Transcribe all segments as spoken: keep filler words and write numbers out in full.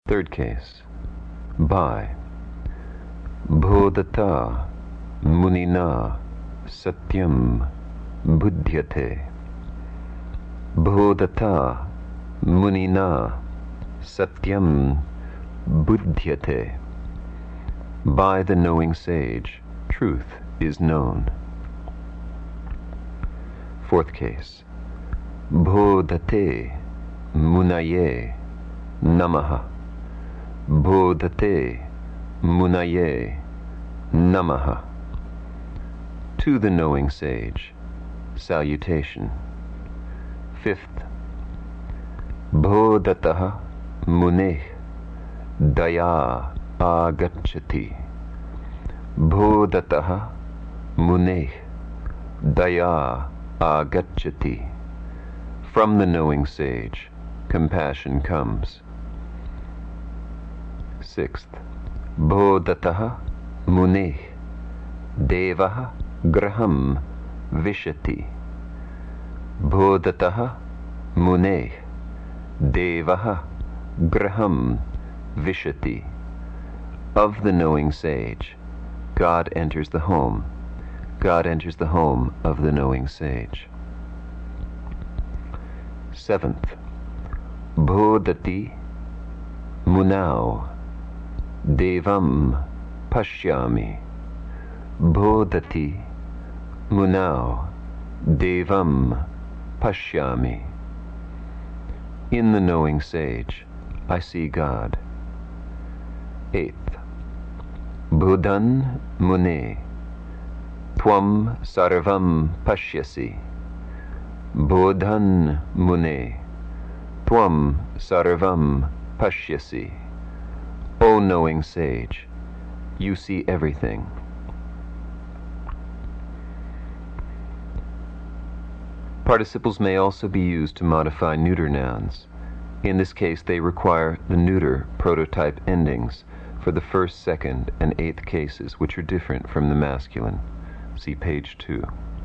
Third case. By. Bodhata munina satyam buddhyate. Bodhata munina satyam buddhyate. By the knowing sage, truth is known. Fourth case. Bodhate munaye namaha. Bodhate munaye namaha. To the knowing sage, salutation. Fifth. Bodhataha muneh daya agacchati. Bodhataha muneh daya agacchati. From the knowing sage, compassion comes. Sixth. Bodhataha muneh devaha graham vishati. Bodhataha muneh devaha graham vishati. Of the knowing sage, God enters the home. God enters the home of the knowing sage. Seventh. Bodhati munau devam pashyami. Bodhati munau devam pashyami. In the knowing sage, I see God. Eighth. Bodhan mune tvam sarvam pashyasi. Bodhan mune tvam sarvam pashyasi. O knowing sage, you see everything. Participles may also be used to modify neuter nouns. In this case, they require the neuter prototype endings for the first, second, and eighth cases, which are different from the masculine. See page two.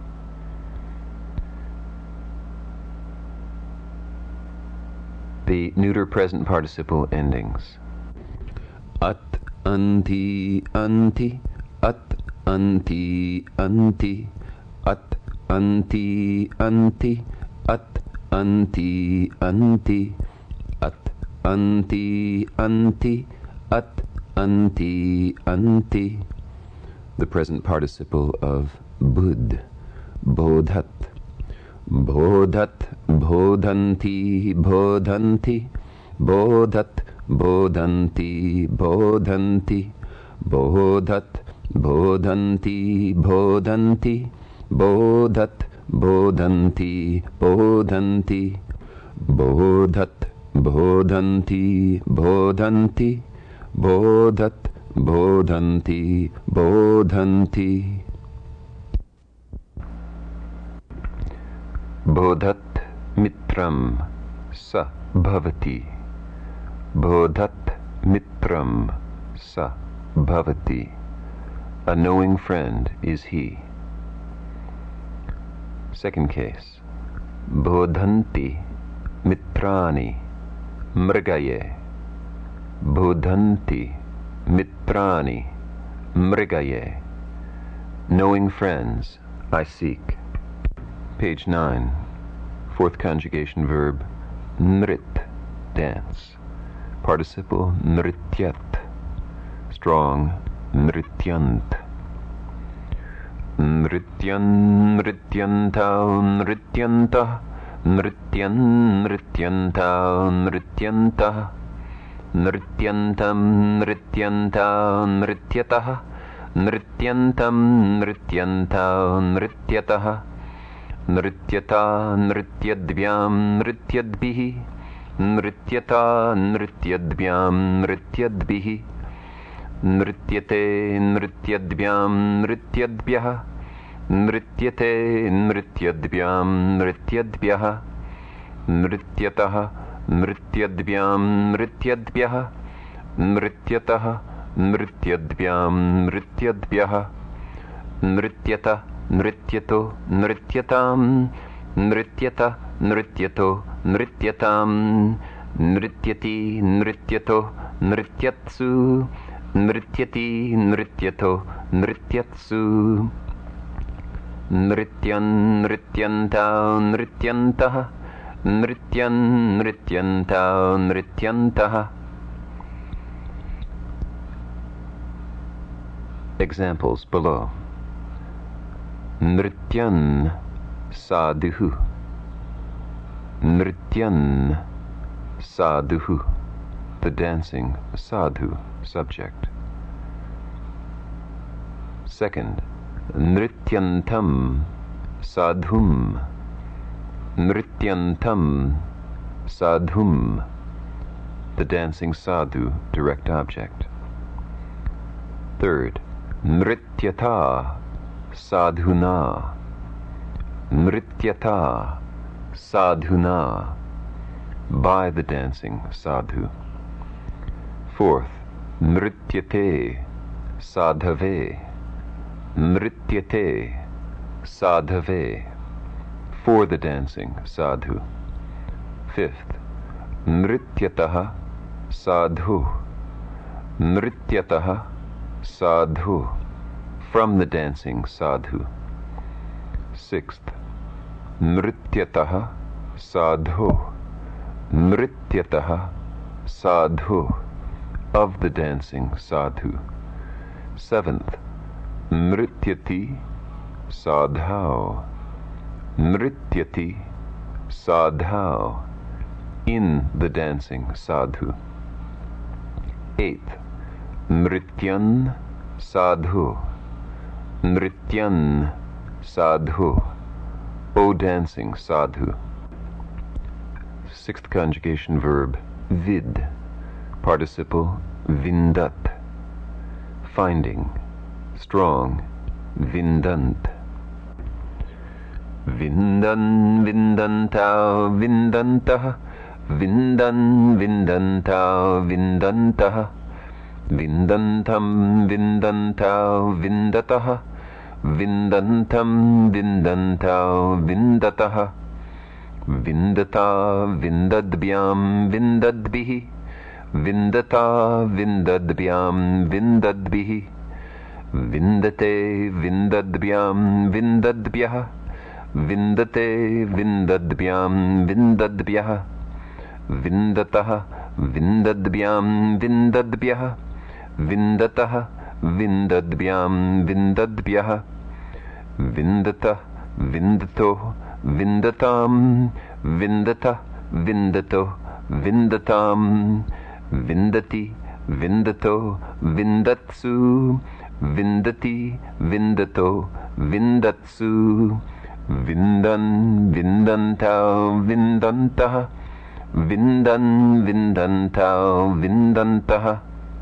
The neuter present participle endings. At anti anti at anti anti at anti anti at anti anti at anti anti at anti anti. The present participle of bud, bodhat. Bodhat, bodhanti, bodhanti, bodhat, bodhanti, bodhanti, bodhat, bodhanti, bodhanti, bodhat, bodhanti, bodhanti, bodhat, bodhanti, bodhanti, bodhat, bodhanti, bodhanti. Bodhat mitram sa bhavati. Bodhat mitram sa bhavati. A knowing friend is he. Second case. Bodhanti mitrani mrigaye. Bodhanti mitrani mrigaye. Knowing friends I seek. Page nine. Fourth conjugation verb nrit, dance. Participle nrityat, strong nrityant. Nrityan nrityanta nrityanta nrityan nrityanta nrityanta nrityantam nrityanta nrityatah nrityantam nrityanta nrityatah Nrityata nrityadvyam nrityadbihi. Nrityata nrityadvyam nrityadbihi. Nrityate nrityadvyam nrityadbhyah. Nrityate nrityadvyam nrityadbhyah. Nrityatah nrityadvyam nrityadbhyah. Nrityatah nrityadvyam nrityadbhyah. Nrityata Nrityato nrityatam nrityata nrityato nrityatam nrityati nrityato nrityatsu, nrityati, nrityato, nrityatsu. Nrityan, nrityantao, nrityantaha, nrityan, nrityantao, nrityantaha. Examples below. Nrityan sadhu. Nrityan sadhu. The dancing sadhu subject. Second, nrityantam sadhum. Nrityantam sadhum. The dancing sadhu direct object. Third, nrityata sadhuna. Nrityata sadhuna. By the dancing sadhu. Fourth, nrityate sadhave. Nrityate sadhave. For the dancing sadhu. Fifth, nrityataha sadhu. Nrityataha sadhu. From the dancing sadhu. Sixth, nrityataha sadhu. Nrityataha sadhu. Of the dancing sadhu. Seventh, nrityati sadhau. Nrityati sadhau. In the dancing sadhu. Eighth, nrityan sadhu. Nrityan sadhu. O dancing sadhu. Sixth conjugation verb, vid. Participle, vindat. Finding, strong, vindant. Vindan, vindantao, vindantah. Vindan, vindantao, vindantah. Vindantam, vindantao, vindatah. Vindantam, vindantao, vindatah. Vindata, vindadbyam, vindadbihi. Vindata, vindadbyam, vindadbihi. Vindate, vindadbyam, vindadbyah. Vindate, vindadbyam, vindadbyah. Vindatah, vindadbyam, vindadbyah. Vindatah, vindadbyam, vindadbyah. Vindata, vindato, vindatam. Vindata, vindato, vindatam. Vindati, vindato, vindatsu. Vindati, vindato, vindatsu. Vindan, vindantao, vindantah. Vindan, vindantao, vindantah.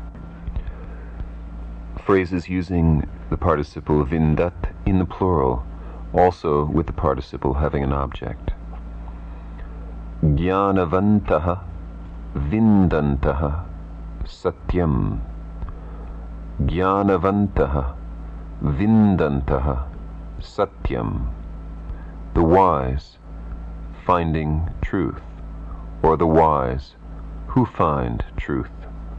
Phrases using the participle vindat in the plural, also with the participle having an object. Jnanavantaha vindantaha satyam. Jnanavantaha vindantaha satyam. The wise finding truth, or the wise who find truth.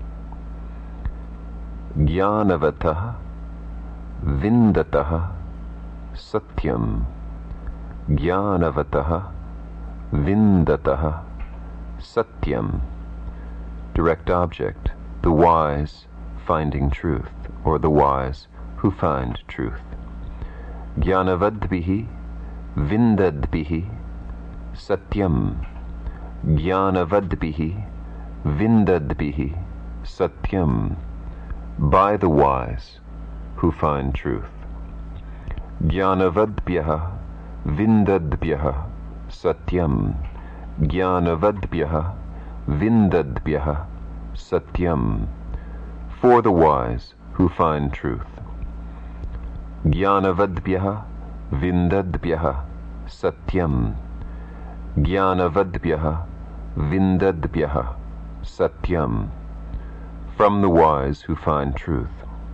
Jnanavataha vindataha satyam. Jnanavataha vindataha satyam. Direct object, the wise finding truth, or the wise who find truth. Jnanavadbihi vindadbihi satyam. Jnanavadbihi vindadbihi satyam. By the wise who find truth. Jnanavadbhyaha vindadbhyaha satyam. Jnanavadbhyaha vindadbhyaha satyam. For the wise who find truth. Jnanavadbhyaha vindadbhyaha satyam. Jnanavadbhyaha vindadbhyaha satyam. From the wise who find truth.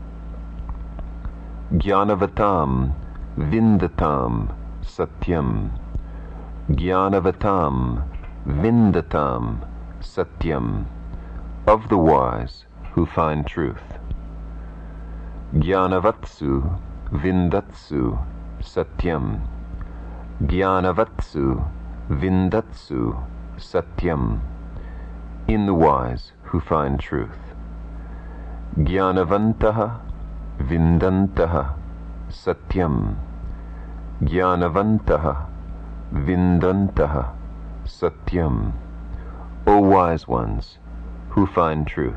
Jnanavatam vindatam satyam. Jnanavatam vindatam satyam. of the wise who find truth. Jnanavatsu vindatsu satyam. Jnanavatsu vindatsu satyam. In the wise who find truth. Jnanavantaha vindantaha satyam. Jnanavantaha vindantaha satyam. O wise ones who find truth.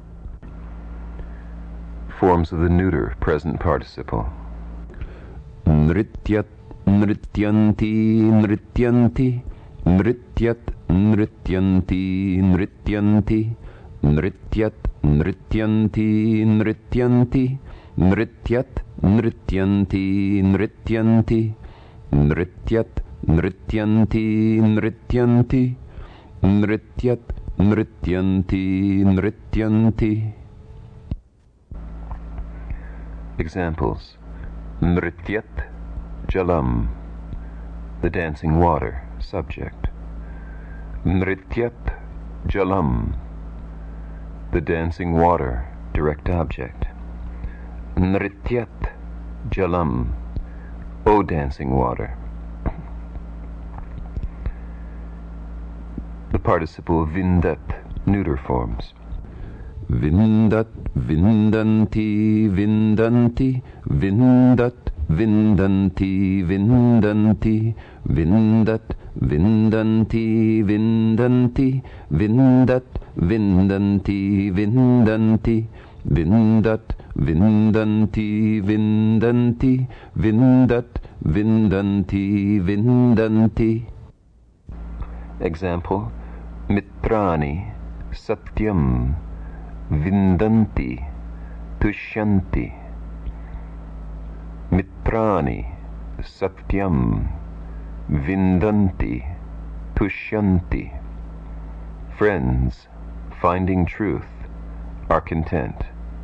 Forms of the neuter present participle. Nrityat nrityanti nrityanti. Nrityat nrityanti nrityanti. Nrityat nrityanti nrityanti. Nrityat nrityanti nrityanti. Nrityat nrityanti nrityanti. Nrityat nrityanti nrityanti. Examples. Nrityat jalam, the dancing water, subject. Nrityat jalam, the dancing water, direct object. Nrityat jalam, O dancing water. The participle vindat, neuter forms. Vindat, vindanti, vindanti, vindat, vindanti, vindanti, vindat, vindanti, vindanti, vindat, vindanti, vindanti, vindat, vindanti, vindanti, vindat, vindanti, vindanti. Example. Mitrani satyam vindanti tushyanti. Mitrani satyam vindanti tushyanti. Friends, finding truth, are content.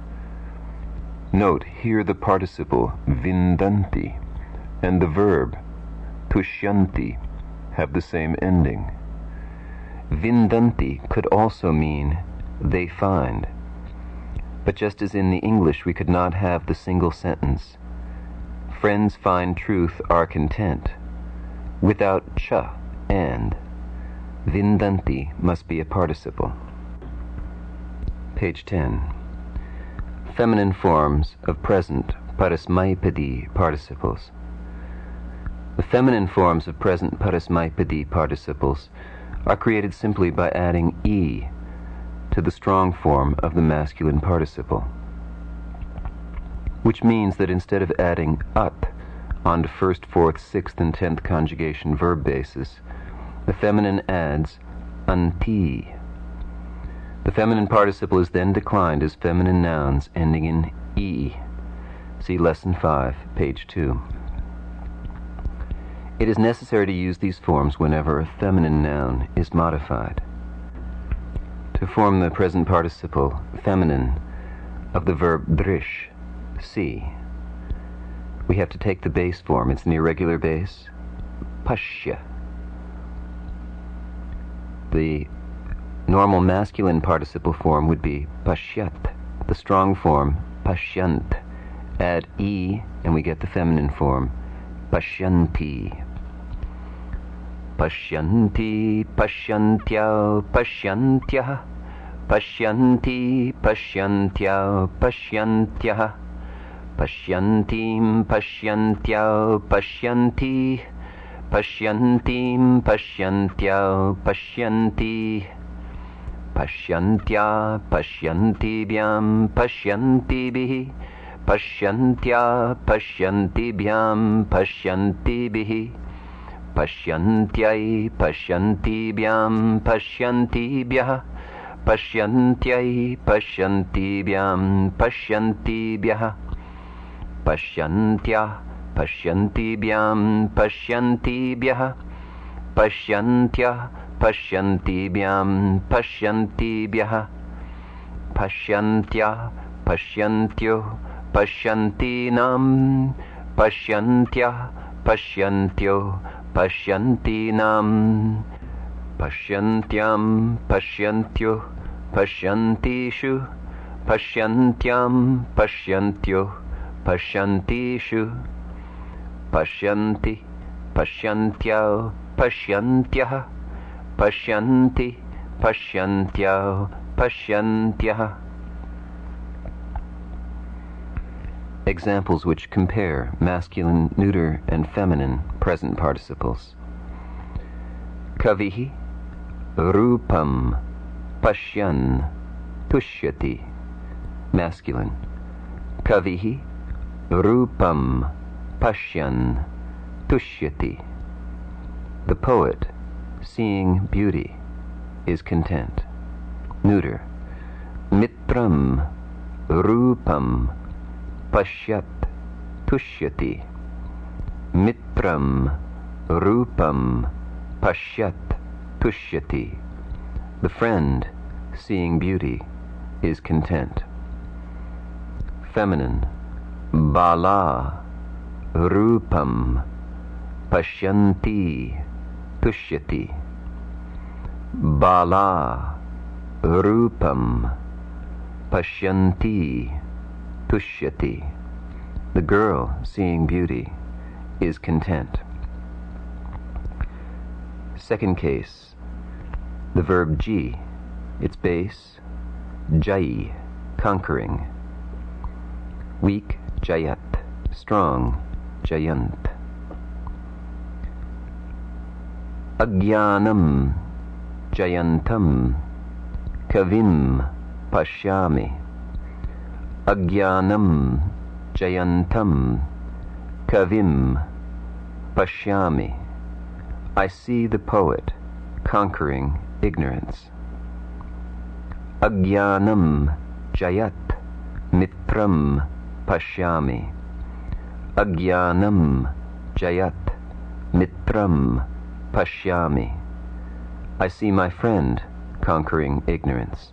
Note here the participle vindanti and the verb tushyanti have the same ending. Vindanti could also mean they find. But just as in the English we could not have the single sentence, friends find truth are content, without cha and, vindanti must be a participle. Page ten. Feminine forms of present parasmaipadi participles. The feminine forms of present parasmaipadi participles are created simply by adding e to the strong form of the masculine participle, which means that instead of adding at on to first, fourth, sixth, and tenth conjugation verb basis, the feminine adds anti. The feminine participle is then declined as feminine nouns ending in e. See Lesson five, page two. It is necessary to use these forms whenever a feminine noun is modified. To form the present participle feminine of the verb drish, see, we have to take the base form. It's an irregular base, pashya. The normal masculine participle form would be pashyat. The strong form, pashyant. Add e and we get the feminine form, pashyanti. Pashyanti, pashyantyau, pashyantyah. Pashyanti, pashyantyau, pashyantyah. Pashyantim, pashyantyau, pashyanti. Pashyantim, pashyantyau, pashyanti. Pashyantya, pashyantibyam, pashyantibihi. Pashyantya, pashyantibyam, pashyantibihi. Pashyantyai, pashyantibyam, pashyantibyah. Pashyantyai, pashyantibyam, pashyantibyah. Pashyantya, pashyantibyam, pashyantibyah. Pashyantya, pashyantibyam, pashyantibyah. Pashyantya, pashyantyo, pashyantinam. Pashyantya, pashyantyo, pashyantinam. Pashyantyam, pashyantyo, Pashyantishu, Pashyantyam, Pashyantyo, Pashyantishu, Pashyanti, Pashyantyao, Pashyantyah, Pashyanti, Pashyantyao, Pashyantyah. Examples which compare masculine, neuter, and feminine present participles. Kavihi rupam pashyan tushyati. Masculine. Kavihi rupam pashyan tushyati. The poet, seeing beauty, is content. Neuter. Mitram rupam pashyat tushyati. Mitram rupam pashyat tushyati. The friend, seeing beauty, is content. Feminine. Bala rupam pashyanti tushyati. Bala rupam pashyanti tushyati. The girl, seeing beauty, is content. Second case. The verb ji, its base, jai, conquering. Weak, jayat, strong, jayant. Agyanam, jayantam, kavim, pashyami. Agyanam, jayantam, kavim, pashyami. I see the poet conquering ignorance. Agyanam jayat mitram pashyami. Agyanam jayat mitram pashyami. I see my friend conquering ignorance.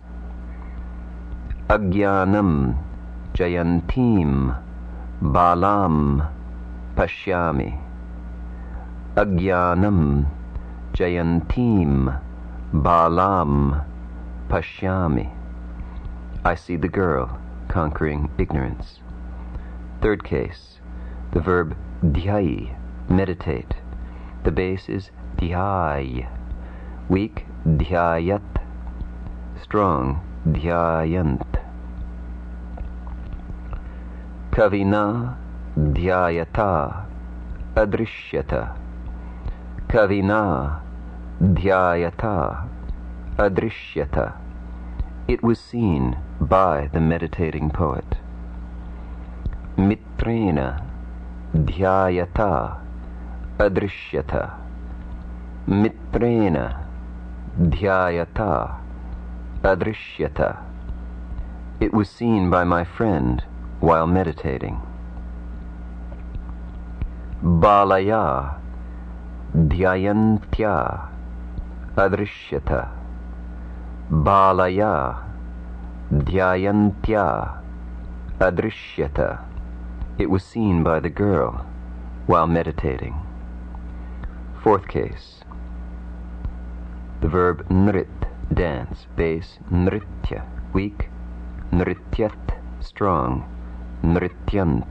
Agyanam jayantim balam pashyami. Agyanam jayantim balam pashyami. I see the girl conquering ignorance. Third case. The verb dhyai, meditate. The base is dhyai. Weak, dhyayat. Strong, dhyayant. Kavina dhyayata adrishyata. Kavina dhyayata adrishyata. It was seen by the meditating poet. Mitrena dhyayata adrishyata. Mitrena dhyayata adrishyata. It was seen by my friend while meditating. Balaya dhyayantya adrishyata. Balaya dhyayantya adrishyata. It was seen by the girl while meditating. Fourth case. The verb nrit, dance, base, nritya, weak, nrityat, strong, nrityant.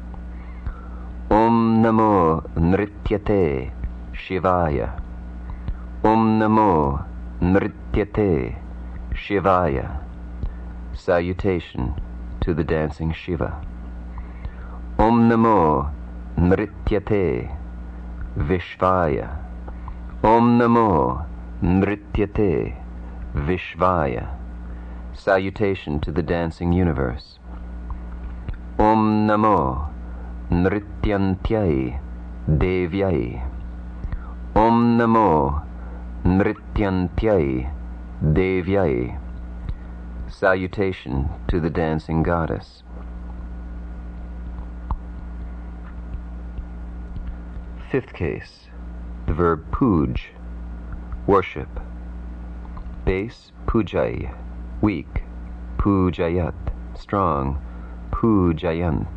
Om namo nrityate shivaya. Om namo nrityate shivaya. Salutation to the dancing Shiva. Om namo nrityate vishvaya. Om namo nrityate vishvaya. Salutation to the dancing universe. Om namo nrityantyai devyai. Om namo nrityantyai devyai. Salutation to the dancing goddess. Fifth case. The verb puj, worship. Base, pujai. Weak, pujayat. Strong, pujayant.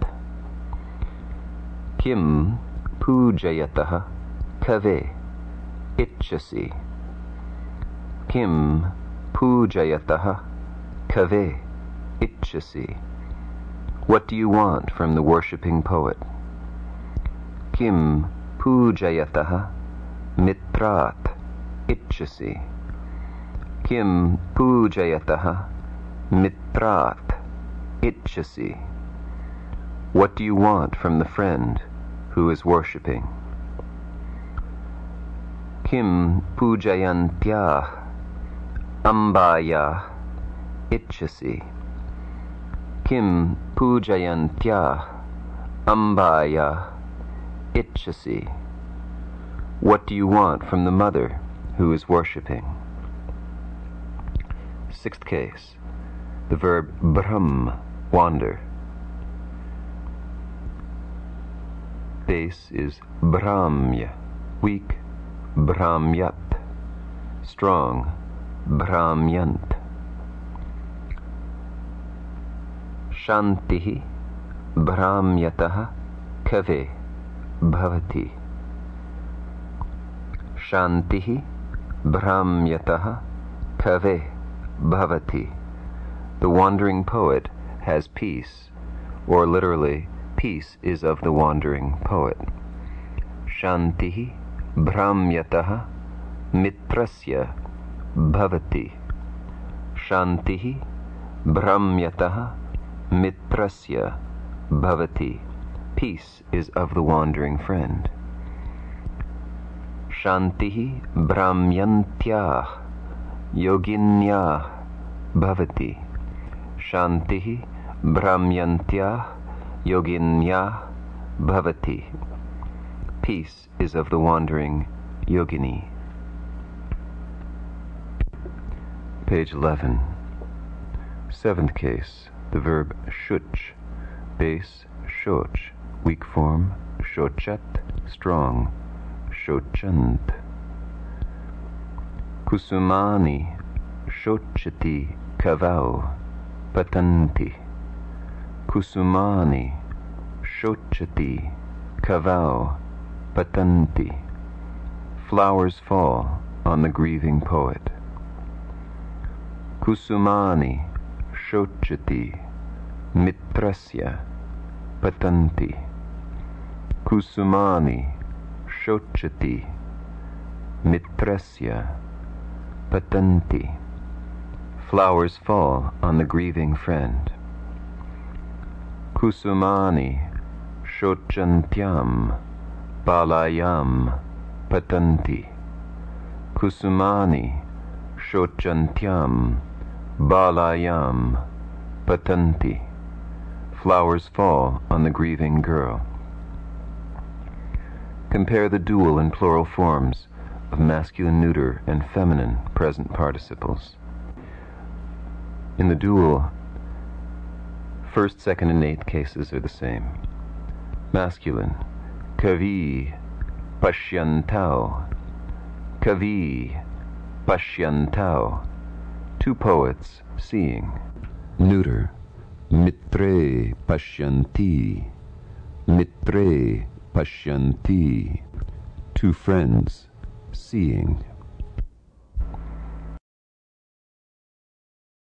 Kim pujayataha kave itchasi. Kim pujayataha Kave Itchasi. What do you want from the worshipping poet? Kim Pujayataha Mitrat Itchasi. Kim Pujayataha Mitrat Itchasi. What do you want from the friend who is worshipping? Kim Pujayantyah Ambaya Itchasi. Kim Pujayantyah Ambaya Itchasi. What do you want from the mother who is worshipping? Sixth case. The verb Brahm, wander. Base is Brahmya, weak, Brahmyat, strong, Brahmyant. Shantihi Brahmyataha Kave Bhavati. Shantihi Brahmyataha Kave Bhavati. The wandering poet has peace, or literally, peace is of the wandering poet. Shantihi Brahmyataha Mitrasya Bhavati. Shantihi Brahmyataha Mitrasya Bhavati. Peace is of the wandering friend. Shantihi Brahmyantyah Yoginyah Bhavati. Shantihi Brahmyantyah Yoginyah Bhavati. Peace is of the wandering yogini. Page eleven. Seventh case. The verb shuch. Base shoch. Weak form shochat. Strong shochant. Kusumani shochati kavau patanti. Kusumani shochati kavau patanti. Flowers fall on the grieving poet. Kusumani shochati mitrasya patanti. Kusumani shochati mitrasya patanti. Flowers fall on the grieving friend. Kusumani shochantyam balayam patanti. Kusumani shochantyam balayam patanti. Flowers fall on the grieving girl. Compare the dual and plural forms of masculine neuter and feminine present participles. In the dual, first, second, and eighth cases are the same. Masculine, kavi pashyantau. Kavi pashyantau. Two poets seeing. Neuter, mitre pashyanti. Mitre pashyanti. Two friends seeing.